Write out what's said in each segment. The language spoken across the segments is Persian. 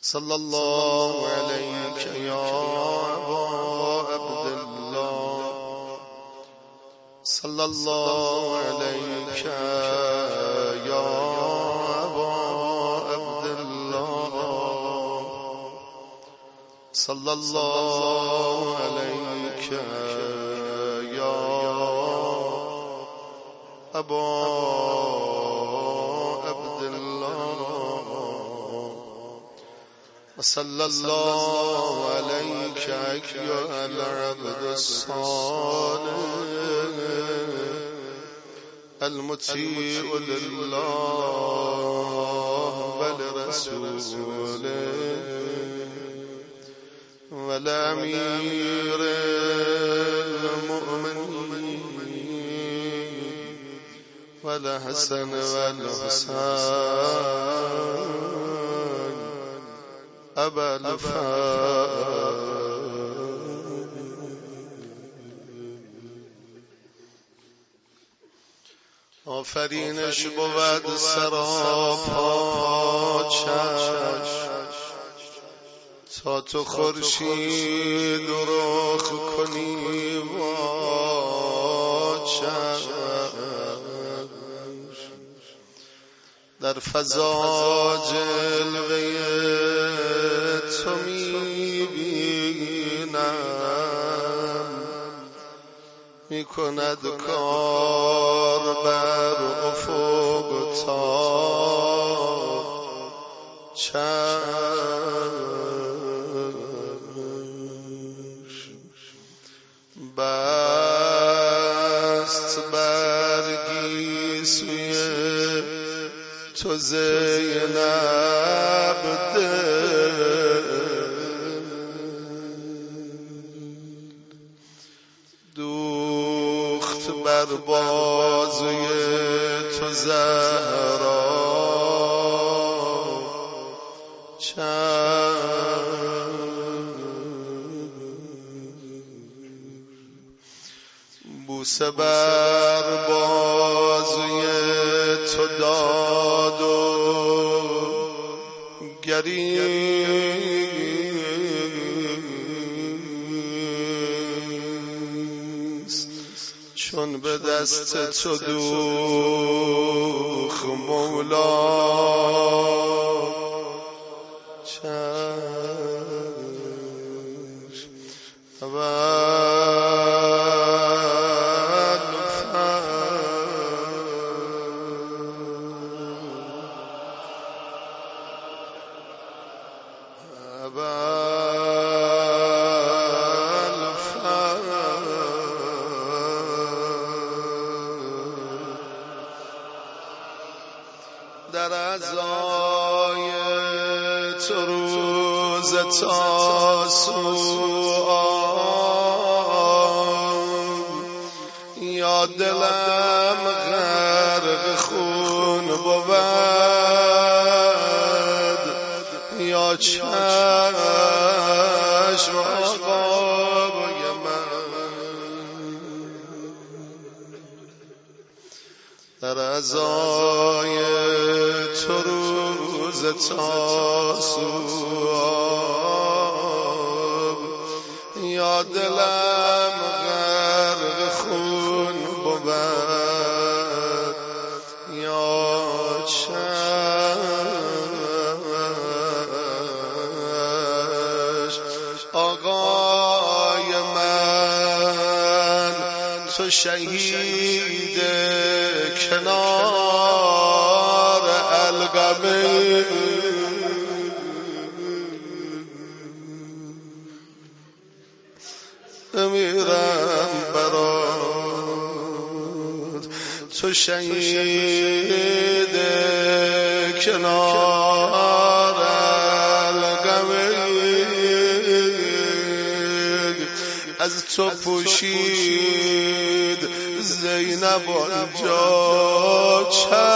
صلى الله عليك يا أبا عبد الله، صلى الله عليك يا أبا عبد الله، صلى الله عليك يا أبا عبد الله، وصلى الله عليك أيها العبد الصالح المطيع لله ولرسوله والأمير المؤمنين والحسن والحسين أبا الفضل. آفرینش بود سراپا چشم تا تو خورشید رخ کنی وا چشم، در فضا جلوه تو میبینم، میکند کار بر افق تا چشم، بست برگی سوی تو زینب دوخت بر بازوی تو زهرا بوسه بر بازوی تو داد و گریست، چون به دست تو دوخ مولا در عزای تو روز تاسوعا، یا دلم غرق خون بود یا چشم آقای من، در عزای تو روز تاسوعا، یا دلم غرق خون بود یا چشم آقای من، تو شهید کنار القمه میرم برات، تو شهید کنار القمه، از تو پوشید زینب آنجا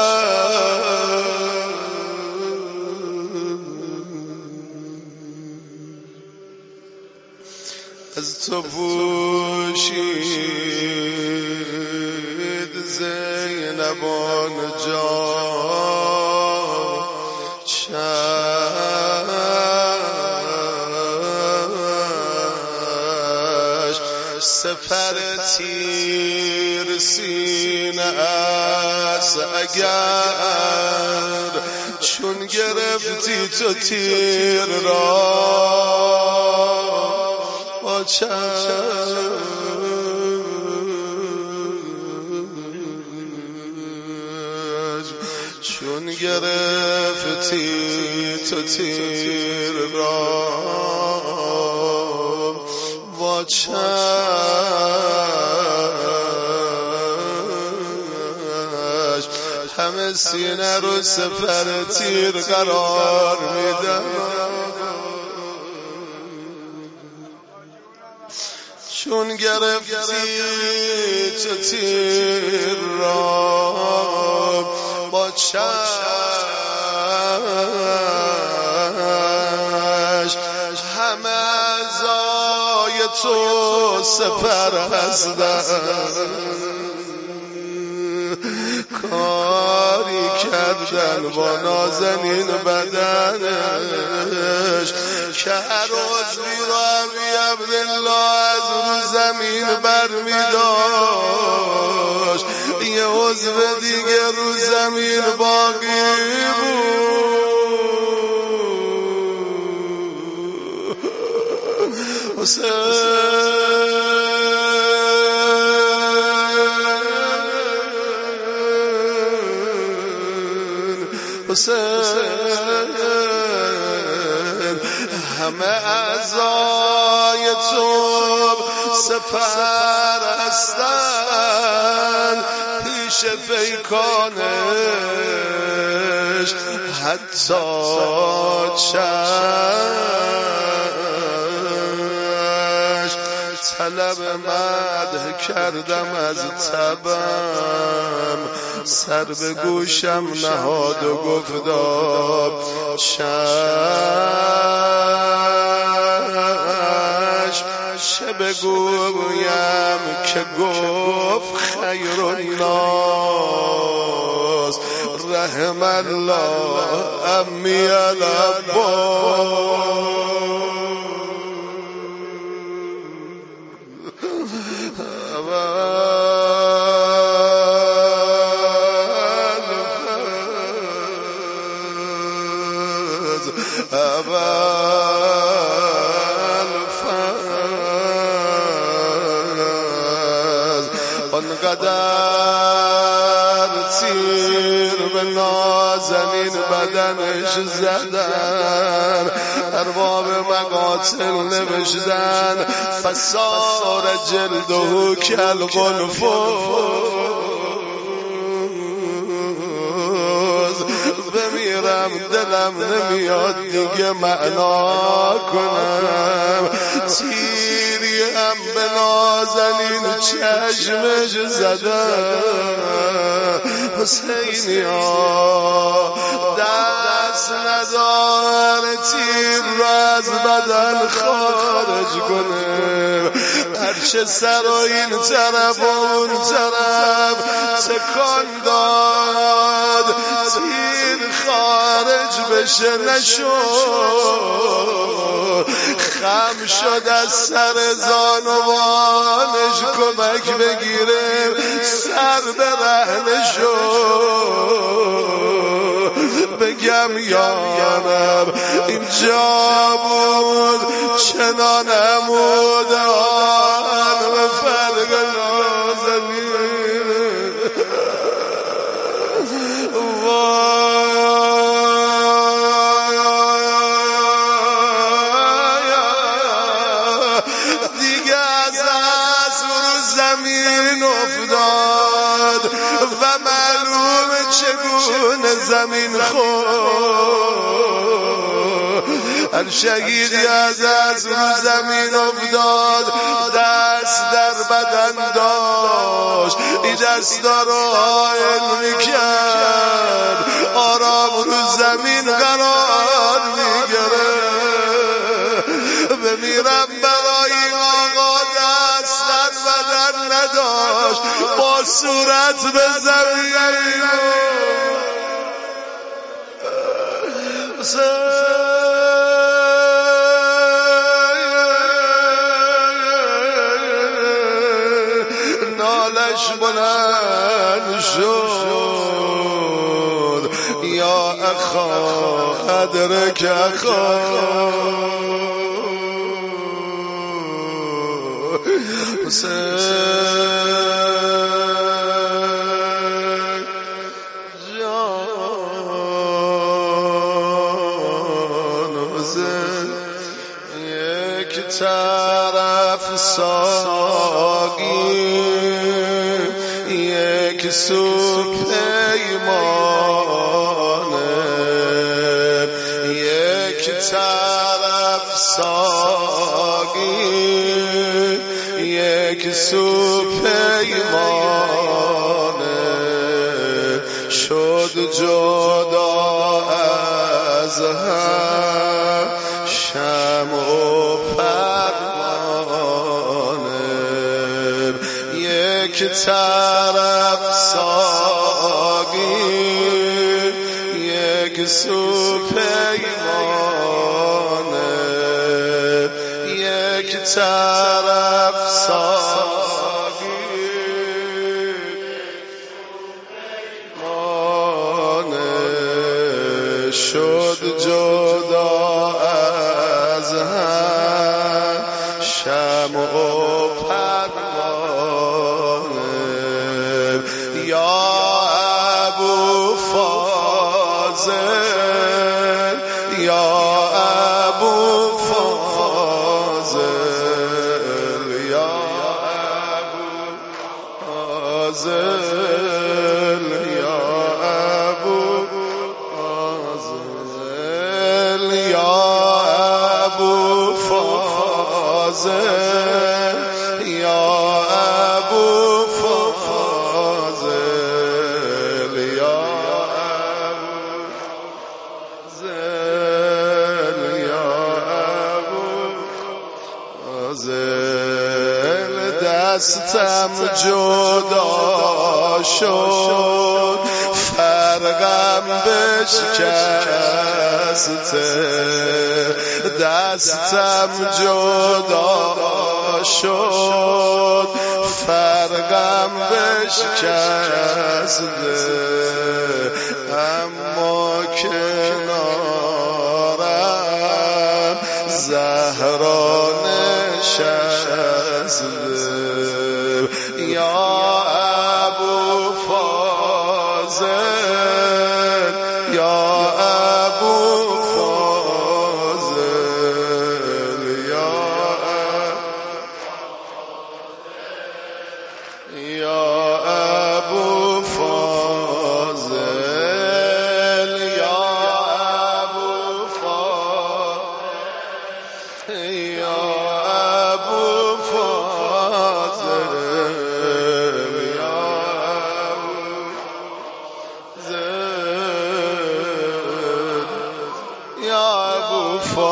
از تو پوشید زینب آنجا چشم سپر تیر سینه است اگر چون گرفتی تو تیر را با چون گرفتی تو تیر را با چشم همه سینه رو سپر تیر قرار میدم چون گرفتی تو تیر را با چشم همه اعضای تو سپر هستند کاری کردن با نازنین بدنش که هر عضوی را بی عبدالله از رو زمین برمی‌داشت یه عضو دیگه رو زمین باقی بود حسین همه اعضای تو سپر هستند پیش پیکانش حتی طلب مدح کردم از تبم سر به گوشم نهاد و گفتم چه بگویم که گفت خیر الناس رحم الله امی العباس آنقدر تیر به نازنین بدنش زدن ارباب مقاتل نوشتن فسار جلده کالقنفذ بمیرم دلم نمیاد دیگه معنا کنم تیری هم به نازنین چشمش زدن حسینی ها دست ندار تیر را از بدن خارج کنه هرچه سر و این طرف و اون طرف تکان داد تیر خارج بشه نشد خم شد از سر زانوانش کمک بگیره سر به رهنه شد بگم یارم اینجا بود چنان عمود آن و فرق نازنین دیگه از رو زمین افتاد و معلوم چگونه زمین خورد هر شهیدی از رو زمین افتاد دست در بدن داشت این دستا رو حائل میکرد آرام رو زمین قرار میگره بمیرم برای این آقا دست در بدن نداشت با صورت به زمین بالش بلند شد یا اخا ادرک اخا یک طرف ساقی یک سو پیمانه یک طرف ساقی یک سو پیمانه شد جدا از هم شمع و پروانه یک طرف ساقی یک سو پیمانه یک طرف ساقی شد جدا از هم شمع و پروانه یا ابو فاضل یا ابو فاضل یا ابو فاضل یا ابو یا ابو فاضل یا ابو فاضل یا ابو فاضل دستم جدا شد فرقم بشکسته دستم جدا شد فرقم بشکسته اما کنارم زهرا نشسته یا ابو فاضل یا ابو فاضل یا ابو فاضل یا ابو فاضل یا ابو فاضل یا ابو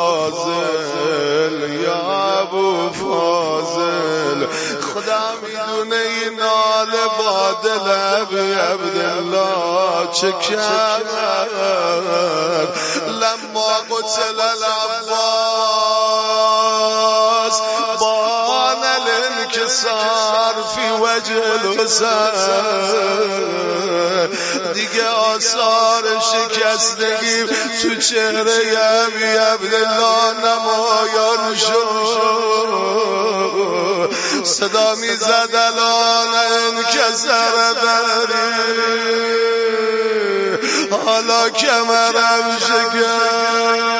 فاضل یا ابو فاضل خدا میدونه این نال با دل ابی عبدالله چه کرد لما قتل العباس بان الانکسار فی وجه الحسین دیگه آثار شکستگی تو چهره ابی عبدالله نمایان شد صدا میزد الان انکسر داری حالا کمرم شکست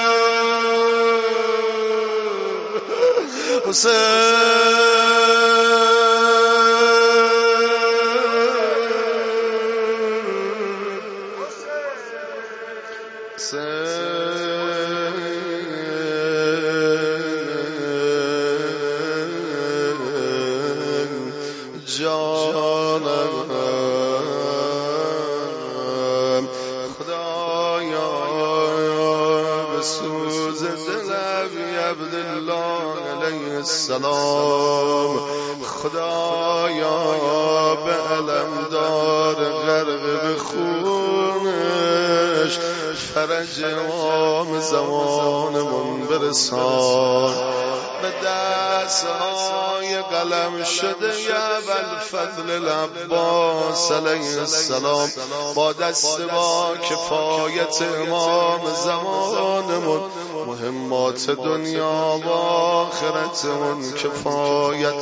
جانم خدایا به سوز دل ابی عبدالله علیه السلام خدایا به علم دار غرق به خونش فرج امام زمانمون برسان. به دستهای قلم شده یا ابوالفضل العباس علیه السلام، با دست با کفایت امام زمانمون مهمات دنیا و آخرتمون کفایت